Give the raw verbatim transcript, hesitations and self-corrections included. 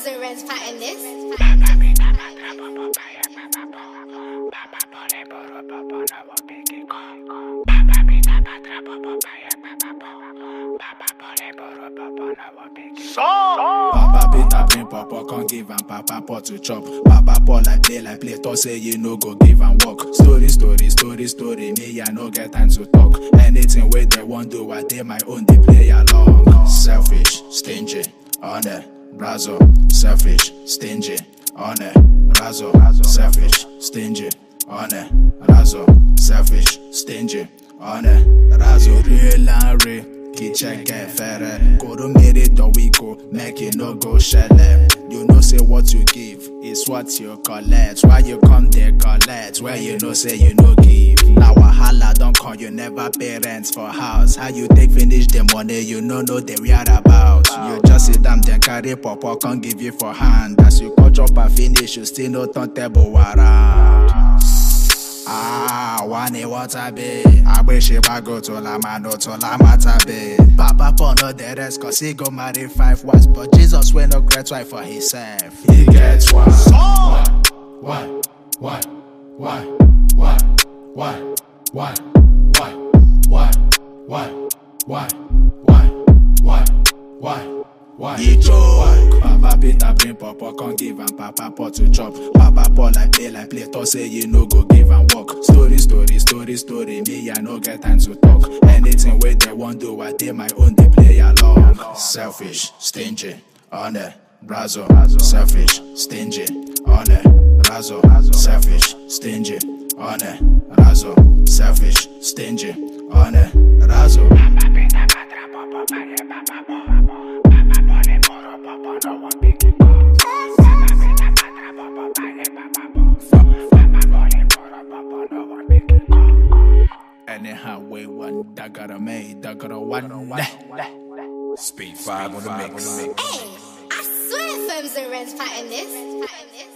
Firms and Reds pattern this. Papa Peter bring papa, can't give am papa pot to chop. Papa Paul like play like play, talk say you no go give am work. Story, story, story, story, me I no get time to talk. Anything where they want do, I dey my own, they play along. Selfish, stingy, honor, brazo. Selfish, stingy, honor, brazo. Selfish, stingy, honor, brazo. Selfish, stingy, honor, brazo. Real and real. Ki check get fere. Go to merit or we go, make it no go shell. You know say what you give is what you collect. Why you come there collect? Where you know say you no give. Now wahala don't call you never pay rent for house. How you take finish the money you no know the weird about. You just sit down then carry papa can't give you for hand. As you cut up and finish you still no turn table around. Ah, one water be. I wish if I go to La Mano to La Mata be. Papa Paul no the rest cause he go marry five wives. But Jesus will no great wife for himself. He gets one. One, one, one, one, one, one, one, one, one, one, one, one, one. Why? He joke. Papa Peter bring papa, can't give am papa pot to chop. Papa Paul like play like play, talk say you no go give am work. Story, story, story, story, me I no get time to talk. Anything where they want do, I dey my own, they play along. Selfish, stingy, honor, brazo. Selfish, stingy, honor, brazo. Selfish, stingy, honor, brazo. Selfish, stingy, honor, brazo. Anyhow, way one, that got a made, that got a one. Speed five on the mix. Hey, I swear Firms and Reds pattern this.